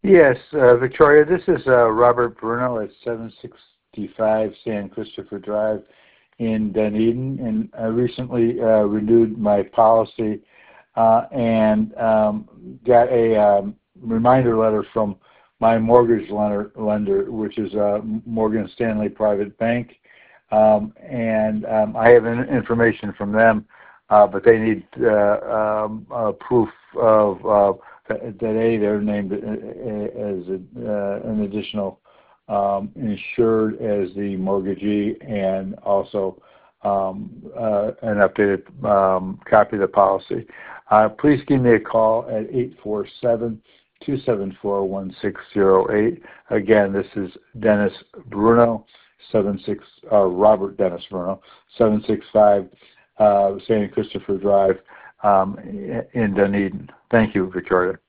Yes, Victoria, this is Robert Bruno at 765 San Christopher Drive in Dunedin, and I recently renewed my policy and got a reminder letter from my mortgage lender, which is Morgan Stanley Private Bank, and I have information from them, but they need proof of that they're named as an additional insured as the mortgagee, and also an updated copy of the policy. Please give me a call at 847-274-1608. Again, this is Dennis Bruno, Robert Dennis Bruno, 765 San Christopher Drive in Dunedin. Thank you, Victoria.